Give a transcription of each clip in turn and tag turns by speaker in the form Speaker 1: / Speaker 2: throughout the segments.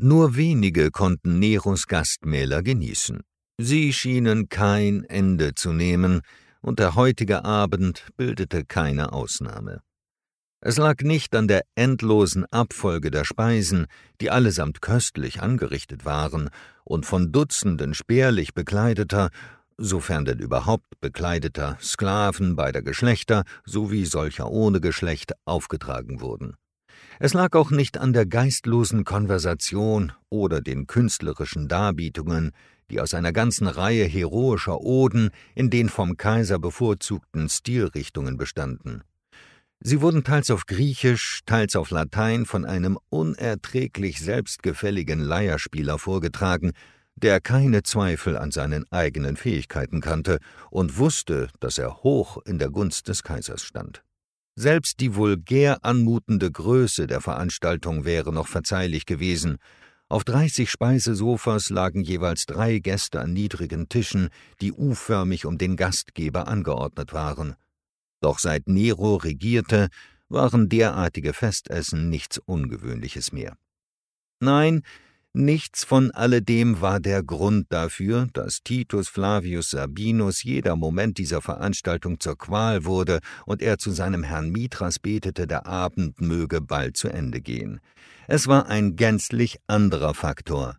Speaker 1: Nur wenige konnten Neros Gastmähler genießen. Sie schienen kein Ende zu nehmen, und der heutige Abend bildete keine Ausnahme. Es lag nicht an der endlosen Abfolge der Speisen, die allesamt köstlich angerichtet waren und von Dutzenden spärlich bekleideter, sofern denn überhaupt bekleideter, Sklaven beider Geschlechter sowie solcher ohne Geschlecht aufgetragen wurden. Es lag auch nicht an der geistlosen Konversation oder den künstlerischen Darbietungen, die aus einer ganzen Reihe heroischer Oden in den vom Kaiser bevorzugten Stilrichtungen bestanden. Sie wurden teils auf Griechisch, teils auf Latein von einem unerträglich selbstgefälligen Leierspieler vorgetragen, der keine Zweifel an seinen eigenen Fähigkeiten kannte und wusste, dass er hoch in der Gunst des Kaisers stand. Selbst die vulgär anmutende Größe der Veranstaltung wäre noch verzeihlich gewesen. Auf 30 Speisesofas lagen jeweils 3 Gäste an niedrigen Tischen, die U-förmig um den Gastgeber angeordnet waren. Doch seit Nero regierte, waren derartige Festessen nichts Ungewöhnliches mehr. Nein, nichts von alledem war der Grund dafür, dass Titus Flavius Sabinus jeder Moment dieser Veranstaltung zur Qual wurde und er zu seinem Herrn Mithras betete, der Abend möge bald zu Ende gehen. Es war ein gänzlich anderer Faktor: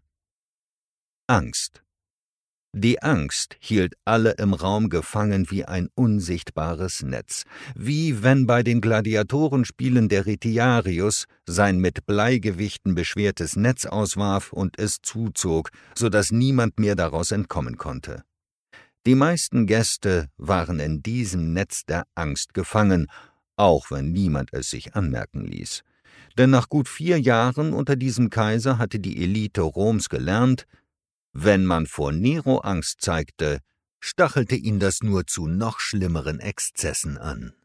Speaker 1: Angst. Die Angst hielt alle im Raum gefangen wie ein unsichtbares Netz, wie wenn bei den Gladiatorenspielen der Retiarius sein mit Bleigewichten beschwertes Netz auswarf und es zuzog, so dass niemand mehr daraus entkommen konnte. Die meisten Gäste waren in diesem Netz der Angst gefangen, auch wenn niemand es sich anmerken ließ. Denn nach gut 4 Jahren unter diesem Kaiser hatte die Elite Roms gelernt: Wenn man vor Nero Angst zeigte, stachelte ihn das nur zu noch schlimmeren Exzessen an.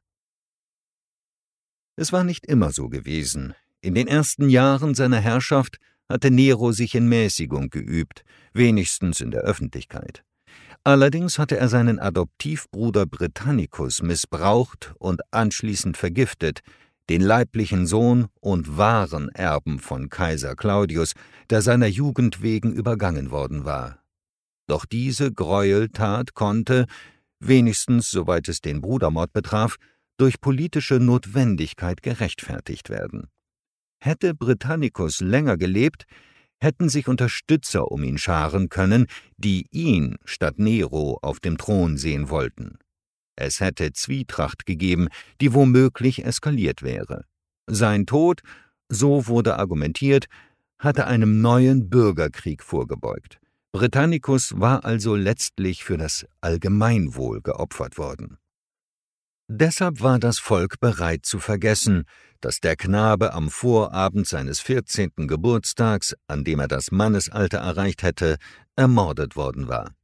Speaker 1: Es war nicht immer so gewesen. In den ersten Jahren seiner Herrschaft hatte Nero sich in Mäßigung geübt, wenigstens in der Öffentlichkeit. Allerdings hatte er seinen Adoptivbruder Britannicus missbraucht und anschließend vergiftet, den leiblichen Sohn und wahren Erben von Kaiser Claudius, der seiner Jugend wegen übergangen worden war. Doch diese Gräueltat konnte, wenigstens soweit es den Brudermord betraf, durch politische Notwendigkeit gerechtfertigt werden. Hätte Britannicus länger gelebt, hätten sich Unterstützer um ihn scharen können, die ihn statt Nero auf dem Thron sehen wollten. Es hätte Zwietracht gegeben, die womöglich eskaliert wäre. Sein Tod, so wurde argumentiert, hatte einem neuen Bürgerkrieg vorgebeugt. Britannicus war also letztlich für das Allgemeinwohl geopfert worden. Deshalb war das Volk bereit zu vergessen, dass der Knabe am Vorabend seines 14. Geburtstags, an dem er das Mannesalter erreicht hätte, ermordet worden war.